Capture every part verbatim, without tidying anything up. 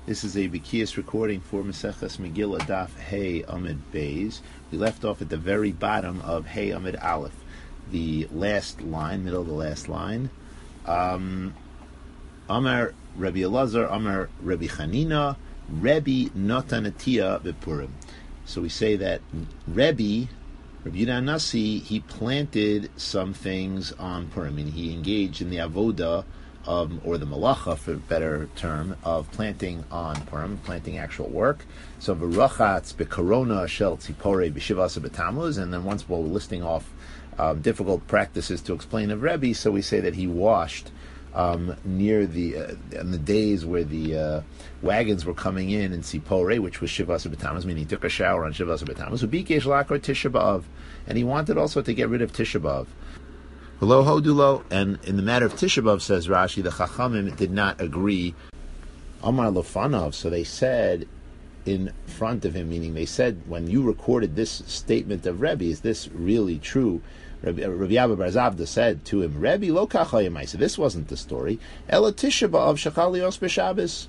This is a Bikiyas recording for Maseches Megillah Daf Hey Amid Beis. We left off at the very bottom of Hey Amid Aleph, the last line, middle of the last line. Um, Amar Rabbi Elazar, Amar Rabbi Chanina, Rebbe Notanatia Bepurim. So we say that Rebbe, Rabbi Yudah Nasi, he planted some things on Purim, and he engaged in the avoda, Um, or the malacha, for a better term, of planting on Purim, planting actual work. So v'rachatz bekorona shel tzipore b'shivasa b'tamuz, and then once we're listing off um, difficult practices to explain of Rebbe, so we say that he washed um, near the uh, in the days where the uh, wagons were coming in in tzipore, which was shivasa b'tamuz, meaning he took a shower on shivasa b'tamuz. Ubikesh lakor Tisha B'av, and he wanted also to get rid of Tisha B'av. Hello, Hodulo, and in the matter of Tisha B'av, says Rashi, the Chachamim did not agree. Amar Lofanov, so they said in front of him, meaning they said, when you recorded this statement of Rebbe, is this really true? Rabbi, Rabbi Abba Bar Zabda said to him, Rebbe lo kachayimai, so this wasn't the story. Ela Tisha B'av shachalios b'Shabbos.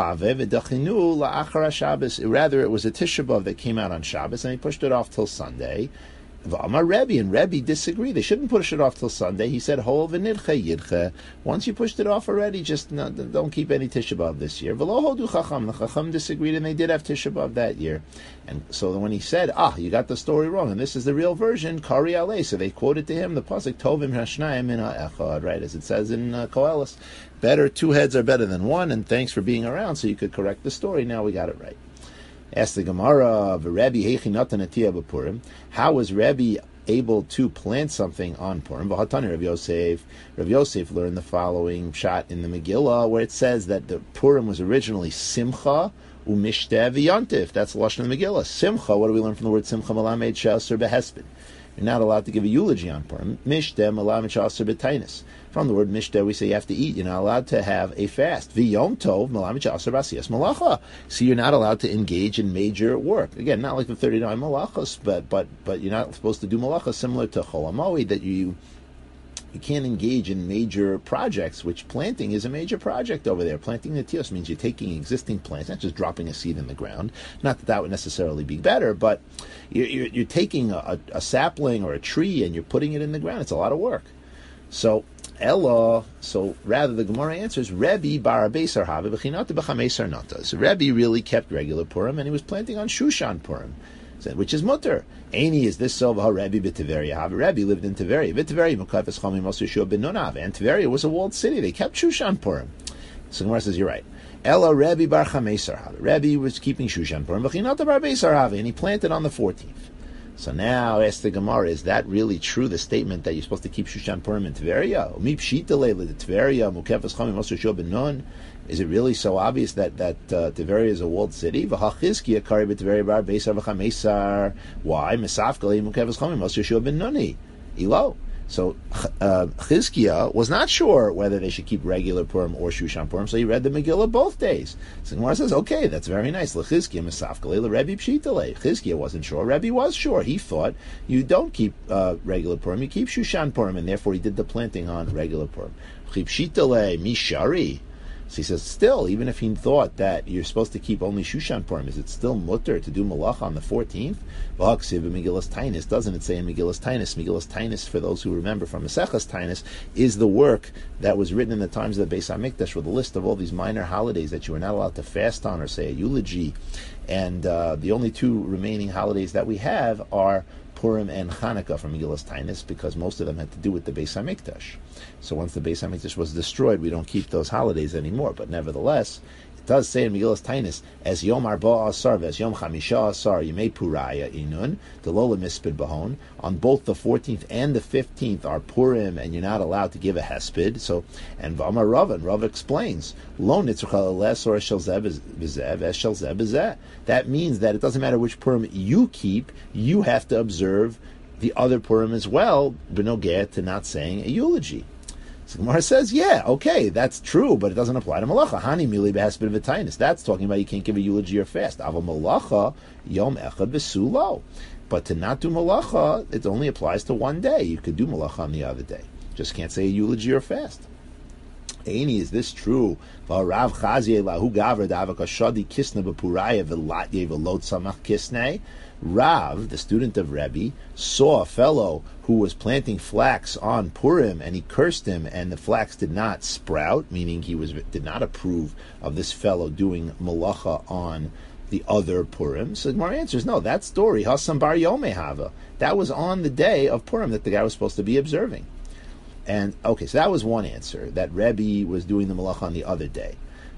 Rather, it was a Tisha B'av that came out on Shabbos, and he pushed it off till Sunday. V'amar Rebbe, and Rebbe disagreed. They shouldn't push it off till Sunday. He said, "Hol v'nidche yidche." Once you pushed it off already, just no, don't keep any Tisha B'av this year. V'lo hodu chacham. The chacham disagreed, and they did have Tisha B'av that year. And so when he said, "Ah, you got the story wrong, and this is the real version," Kari alei. So they quoted to him the pasuk Tovim Hashnayim min ha'echad, right, as it says in uh, Koheles. Better two heads are better than one, and thanks for being around, so you could correct the story. Now we got it right. Asked the Gemara, how was Rebbe able to plant something on Purim? Rav Yosef, Rav Yosef learned the following shot in the Megillah, where it says that the Purim was originally Simcha u'mishteh v'yontif. That's the lashon of the Megillah. Simcha. What do we learn from the word Simcha? Malamed she'asur behesped. You're not allowed to give a eulogy on Purim. Mishteh malamed she'asur b'tainis. From the word mishteh, we say you have to eat. You're not allowed to have a fast. V'yom tov malamed she'asur b'asiyas malacha. So you're not allowed to engage in major work. Again, not like the thirty-nine malachas, but but but you're not supposed to do malachas similar to Chol HaMoed, that you you can't engage in major projects, which planting is a major project over there. Planting netios means you're taking existing plants, not just dropping a seed in the ground. Not that that would necessarily be better, but you're, you're, you're taking a, a sapling or a tree and you're putting it in the ground. It's a lot of work. So, Ella, so rather the Gemara answers, Rebbe bar Beisar Have b'chinata b'chameisar nata. So Rebbe really kept regular Purim, and he was planting on Shushan Purim, which is mutter. Aini, is this so? Rebbe b'Tiveria have. Rebbe lived in Tiveria. B'Tiveria mukafes chamim Moshe Yeshua ben Nunav, and Tiveria was a walled city. They kept Shushan Purim. So Gemara says, you're right. Ella Rebbe bar Chameisar have. Rebbe was keeping Shushan Purim, b'chinata bar Beisar have, and he planted on the fourteenth. So now, ask the Gemara, is that really true, the statement that you're supposed to keep Shushan Purim in Tiveria? Is it really so obvious that, that uh, Tiveria is a walled city? Why? Elo. So uh, Chizkiah was not sure whether they should keep regular Purim or Shushan Purim, so he read the Megillah both days. So Gemara says, okay, that's very nice. L'Chizkiah misafkale, l'Rebbe pshitale. Chizkiah wasn't sure. Rebbe was sure. He thought you don't keep uh, regular Purim, you keep Shushan Purim, and therefore he did the planting on regular Purim. Pshitale mishari. So he says, still, even if he thought that you're supposed to keep only Shushan Purim, is it still mutter to do Malach on the fourteenth? V'haksiv Megillas Tainus, doesn't it say in Megillas Tainus? Megillas Tainus, for those who remember from Maseches Tainus, is the work that was written in the times of the Beis HaMikdash with a list of all these minor holidays that you were not allowed to fast on or say a eulogy. And uh, the only two remaining holidays that we have are Purim and Hanukkah from Megillas Tainus, because most of them had to do with the Beis HaMikdash. So once the Beis HaMikdash was destroyed, we don't keep those holidays anymore. But nevertheless, it does say in Megillas Tainus, as Yom Arba Asar, as Yom Chamisha Asar, Yemei Puraya Inun, the Lola Mispid Bahon, on both the fourteenth and the fifteenth are Purim, and you're not allowed to give a Hesped. So, and V'amar Rav, and Rav explains, Lo Nitzrucha Les or Eshel Zeh B'Zeh, Eshel Zeh B'Zeh. That means that it doesn't matter which Purim you keep, you have to observe the other Purim as well, b'nogeh to not saying a eulogy. So Gemara says, yeah, okay, that's true, but it doesn't apply to malacha. Hani mili behesped v'tainis. That's talking about you can't give a eulogy or fast. Aval malacha yom echad v'sulo. But to not do malacha, it only applies to one day. You could do malacha on the other day. Just can't say a eulogy or fast. Aini, is this true? Rav Chazi lahu gavra davaka shadi kisna b'puraya v'latye v'lot samach kisnei. Rav, the student of Rebbe, saw a fellow who was planting flax on Purim, and he cursed him, and the flax did not sprout, meaning he was did not approve of this fellow doing malacha on the other Purim. So Gemara answers, no, that story, Hasam bar Yomei Hava, that was on the day of Purim that the guy was supposed to be observing. And, okay, so that was one answer, that Rebbe was doing the malacha on the other day.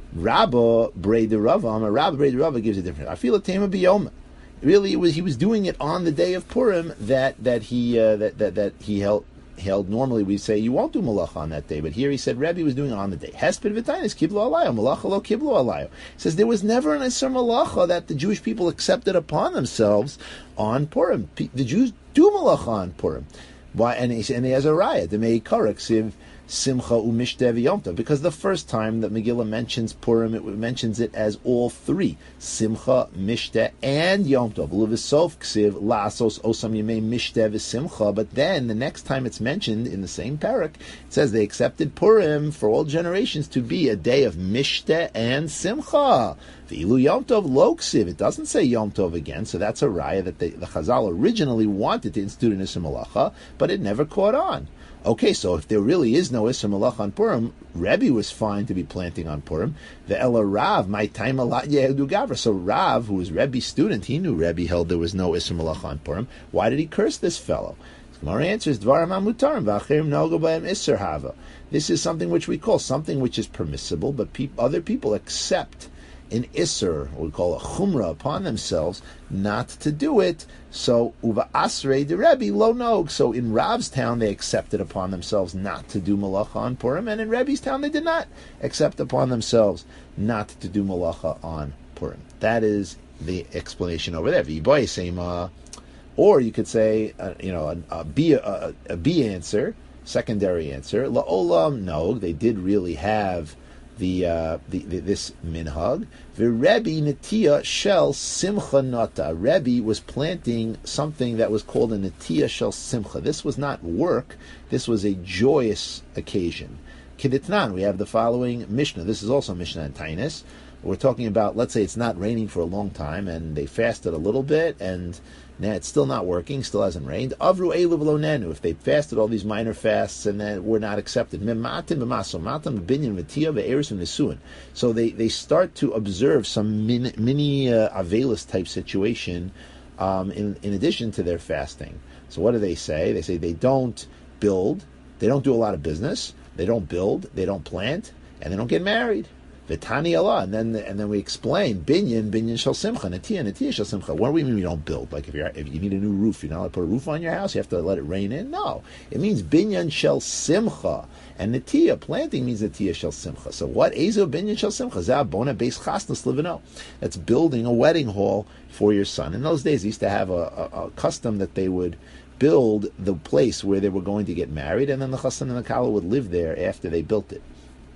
Rabba Brei Rava, Rabba Brei Rava gives a different, I feel a tema biyoma. Really, it was he was doing it on the day of Purim that that he uh, that, that that he held held. Normally, we say you won't do malacha on that day, but here he said Rebbe was doing it on the day. Hesped v'tainis kiblu alayo malacha lo kiblu alayo. Says there was never an isur malacha that the Jewish people accepted upon themselves on Purim. The Jews do malacha on Purim. Why? And he, and he has a raya the meikarak siv simcha u'mishteh v'yom tov, because the first time that Megillah mentions Purim, it mentions it as all three: simcha, mishteh, and yom tov. L'v'sof ksiv la'asos osam yemei mishteh v'simcha. But then the next time it's mentioned in the same parak, it says they accepted Purim for all generations to be a day of mishteh and simcha. V'ilu yom tov lo ksiv. It doesn't say yom tov again, so that's a raya that the, the Chazal originally wanted to institute an isur malacha, but it never caught on. Okay, so if there really is no Isser Malach on Purim, Rebbe was fine to be planting on Purim. The Ella Rav, my time a lot Yehudu Gavra. So Rav, who was Rebbe's student, he knew Rebbe held there was no Isser Malach on Purim. Why did he curse this fellow? Gemara answers, Dvarim HaMutarim v'achirim nogu b'hem Isser Hava. This is something which we call something which is permissible, but pe- other people accept an Isser, what we call a Chumrah, upon themselves not to do it. So, Uva Asrei de Rebbe lo nog. So in Rav's town they accepted upon themselves not to do malacha on Purim, and in Rebbe's town they did not accept upon themselves not to do malacha on Purim. That is the explanation over there. V'yiboy sema, or you could say, uh, you know, a, a B a, a B answer, secondary answer. La'olam nog. They did really have The, uh, the, the this minhag. The Rebbe Netiya Shel Simcha Nata. Rebbe was planting something that was called a Netiya Shel Simcha. This was not work. This was a joyous occasion. Kiditnan. We have the following Mishnah. This is also Mishnah and Tainis. We're talking about, let's say it's not raining for a long time, and they fasted a little bit, and now it's still not working, still hasn't rained. Avru elu v'lo nenu. If they fasted all these minor fasts and then were not accepted. Mematim b'maso, matam binyan v'tiya v'eris v'nesuin. So they, they start to observe some min, mini uh, avelis type situation um, in, in addition to their fasting. So what do they say? They say they don't build, they don't do a lot of business, they don't build, they don't plant, and they don't get married. V'tani Allah, and then and then we explain binyan binyan shel simcha, netiya netiya shel simcha. What do we mean we don't build? Like if you if you need a new roof, you're not allowed to put a roof on your house. You have to let it rain in. No, it means binyan shel simcha, and netiya planting means netiya shel simcha. So what ezo binyan shel simcha? Zah bona beis chasnas livino. That's building a wedding hall for your son. In those days, they used to have a, a, a custom that they would build the place where they were going to get married, and then the chassan and the kala would live there after they built it.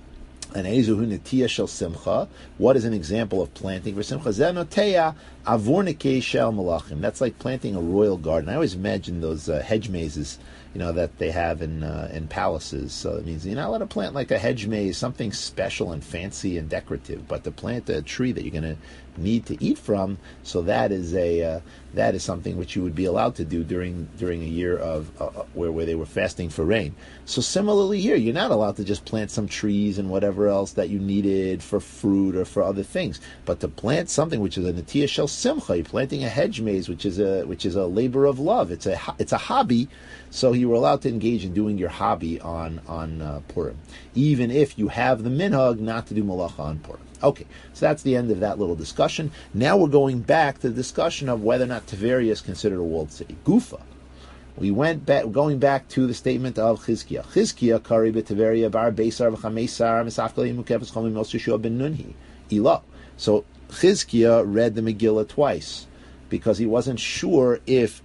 And ezuhu netiya shel simcha. What is an example of planting for simcha? Zenoteya avurnike shel malachim. That's like planting a royal garden. I always imagine those uh, hedge mazes, you know, that they have in uh, in palaces. So it means you're not allowed to plant like a hedge maze, something special and fancy and decorative, but to plant a tree that you're going to need to eat from. So that is a uh, that is something which you would be allowed to do during during a year of uh, where where they were fasting for rain. So similarly here, you're not allowed to just plant some trees and whatever else that you needed for fruit or for other things, but to plant something which is a netiya shel simcha. You're planting a hedge maze, which is a which is a labor of love. It's a it's a hobby. So you were allowed to engage in doing your hobby on on uh, Purim, even if you have the minhag not to do malacha on Purim. Okay, so that's the end of that little discussion. Now we're going back to the discussion of whether or not Tiberia is considered a walled city. Gufa. We went back, going back to the statement of Chizkiah. Chizkiah kari b'Tiberia bar beisar v'chameisar misafkali mukefes chomi mos Yeshua ben Nunhi. Ilo. So Chizkiah read the Megillah twice because he wasn't sure if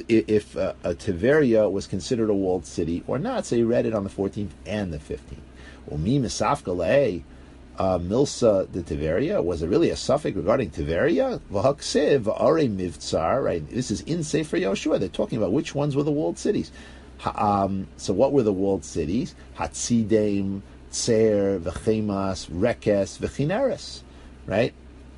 if uh, a Tiberia was considered a walled city or not. So he read it on the fourteenth and the fifteenth. Umi misafkali. Uh, Milsa de Tiberia, was it really a suffix regarding Tiberia? V'haksiv v'are mivtzar, right? This is in Sefer Yoshua. They're talking about which ones were the walled cities. Ha, um, so what were the walled cities? Hatzidim Tser, V'chemas, Rekes, V'chineres, right?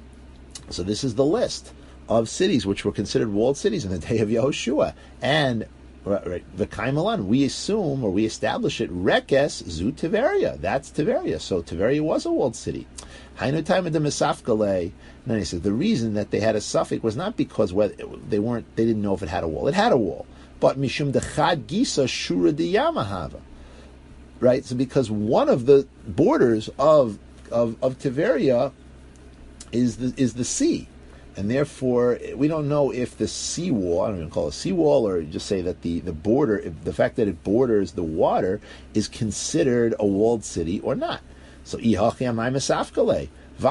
So this is the list of cities which were considered walled cities in the day of Yehoshua. And right, V'kaimalan, we assume, or we establish it, Rekes, Zu Tiveria. That's Tiveria. So Tiveria was a walled city. Hainu time of the Mesafkale. Then he says the reason that they had a suffix was not because whether they weren't, they didn't know if it had a wall. It had a wall, but mishum dechad gisa shura de yamahava, right? So because one of the borders of of of Tiveria is the is the sea, and therefore we don't know if the seawall, I don't even call it a seawall, or just say that the the border, if the fact that it borders the water is considered a walled city or not. So ihachi amay mesafkale.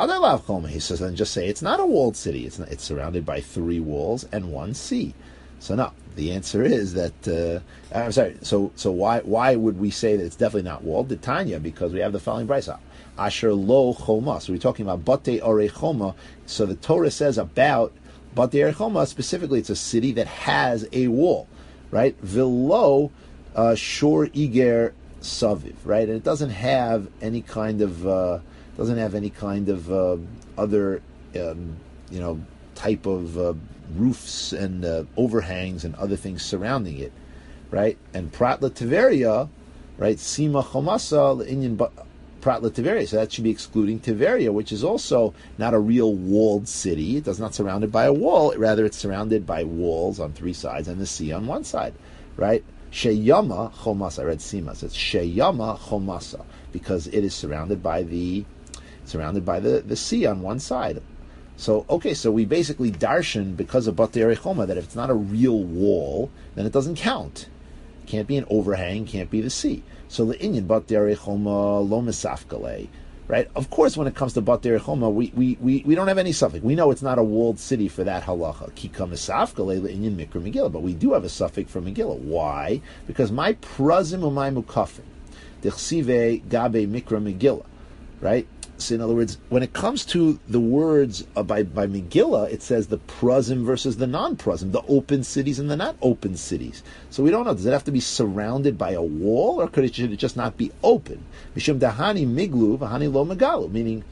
He says, then just say it's not a walled city. It's not, it's surrounded by three walls and one sea. So no, the answer is that uh, I'm sorry. So so why why would we say that it's definitely not walled? The Tanya, because we have the following brisa: Asher lo choma. So we're talking about Batei Orei Choma. So the Torah says about Batei Orei Choma specifically, it's a city that has a wall, right? Vilo uh, Shor Iger Saviv, right? And it doesn't have any kind of uh, doesn't have any kind of uh, other, um, you know, type of uh, roofs and uh, overhangs and other things surrounding it, right? And Pratla Tiveria, right? Sima Chomasa Inyan Pratla Tiveria. So that should be excluding Tiveria, which is also not a real walled city. It does not surrounded by a wall. Rather, it's surrounded by walls on three sides and the sea on one side, right? Sheyama Chomasa. I read Sima. So it's Sheyama Chomasa because it is surrounded by the surrounded by the, the sea on one side. So, okay, so we basically darshan, because of Batei Choma, that if it's not a real wall, then it doesn't count. Can't be an overhang, can't be the sea. So, le'inyan Batei Choma lo mesafkale, right? Of course, when it comes to Batei Choma, we, we, we, we don't have any suffix. We know it's not a walled city for that halacha. Kika mesafkale le'inyan mikra Megillah. But we do have a suffix for Megillah. Why? Because my prazim umay mukafim, dechsive gabe mikra Megillah, right? So in other words, when it comes to the words uh, by, by Megillah, it says the prazim versus the non-prazim, the open cities and the not open cities. So we don't know, does it have to be surrounded by a wall, or could it, should it just not be open? Mishum dahani miglu v'hani lo megalu, meaning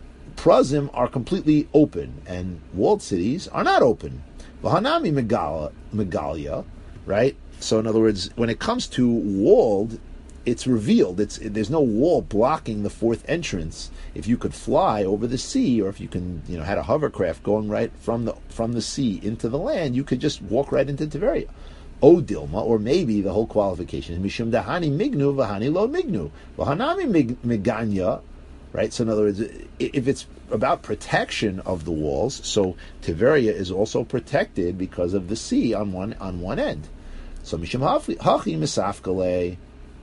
prazim are completely open, and walled cities are not open. V'hanami megala, megalia, right? So in other words, when it comes to walled, it's revealed. It's there's no wall blocking the fourth entrance. If you could fly over the sea, or if you can, you know, had a hovercraft going right from the from the sea into the land, you could just walk right into Tiveria. O Dilma, or maybe the whole qualification is Mishum Dahani Mignu Vahani Lo Mignu Vahanami Miganya, right? So in other words, if it's about protection of the walls, so Tiveria is also protected because of the sea on one on one end. So Mishum Hachi Misafkale.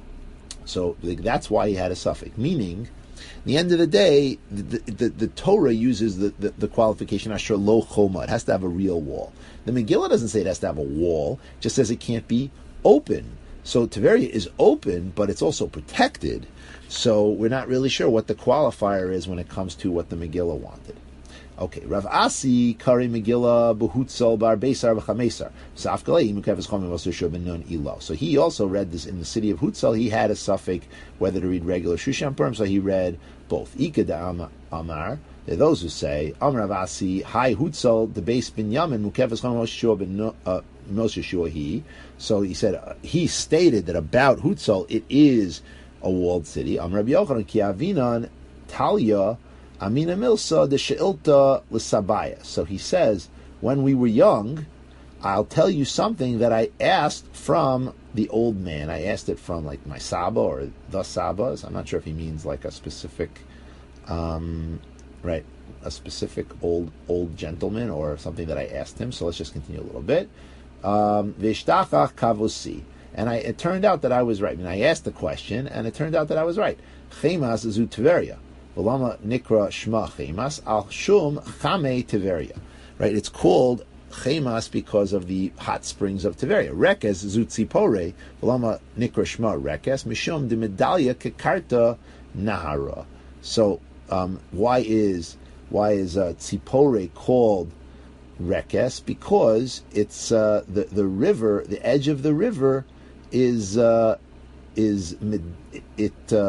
So that's why he had a suffix. Meaning, at the end of the day, the, the, the Torah uses the, the, the qualification asher lo choma. It has to have a real wall. The Megillah doesn't say it has to have a wall. It just says it can't be open. So Tiveria is open, but it's also protected. So we're not really sure what the qualifier is when it comes to what the Megillah wanted. Okay, Rav Asi Kari Megillah Behutzal Bar Beisar V'Chamesar Safkalei Mukeves Chomim V'Sushu Ben Nun Ilo. So he also read this in the city of Hutzal. He had a suffix whether to read regular Shushan Purim, so he read both. Ikeda Amar. There are those who say Amar Rav Asi Hi Hutzal the Beis Binyamin Mukeves Chomim V'Sushu Ben Moshe Shua He. So he said uh, he stated that about Hutzal it is a walled city. Amar Rabbi Yochanan Ki Avinan Talia. Amina Milsa de Sheilta L'Sabaya. So he says, when we were young, I'll tell you something that I asked from the old man. I asked it from like my Saba or the Sabas. I'm not sure if he means like a specific, um, right, a specific old old gentleman or something that I asked him. So let's just continue a little bit. V'ishtachach kavusi. And I, it turned out that I was right. I mean, I asked the question, and it turned out that I was right. Chemas zu Tveria. V'lama nikra shma chemas al shum chame Tiveria. Right, it's called chemas because of the hot springs of Tiveria. Rekes zutzipore v'lama nikra shma rekes mishum de medalya kekarta nahara. So um, why is why is uh, tzipore called rekes? Because it's uh, the the river, the edge of the river is uh, is it. Uh,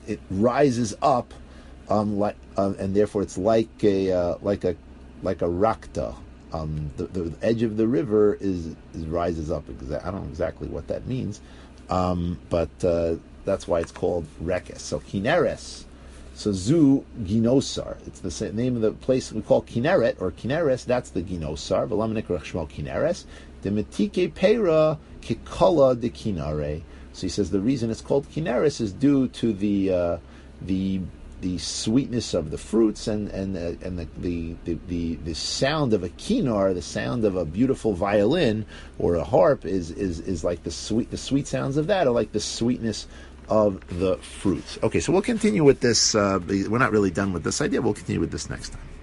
it rises up, um, like, uh, and therefore it's like a uh, like a like a rakta. Um, the, the edge of the river is, is rises up. Exa- I don't know exactly what that means, um, but uh, that's why it's called Rekes. So Kineres, so Zu Ginosar. It's the same name of the place we call Kineret or Kineres. That's the Ginosar. V'lam nikrach shmo Kineres. The Metike Pera Kikala de Kinare. So he says the reason it's called Kineres is due to the uh, the the sweetness of the fruits and and uh, and the, the, the, the, the sound of a kinar, the sound of a beautiful violin or a harp is, is, is like the sweet the sweet sounds of that are like the sweetness of the fruits. Okay, so we'll continue with this. Uh, we're not really done with this idea. We'll continue with this next time.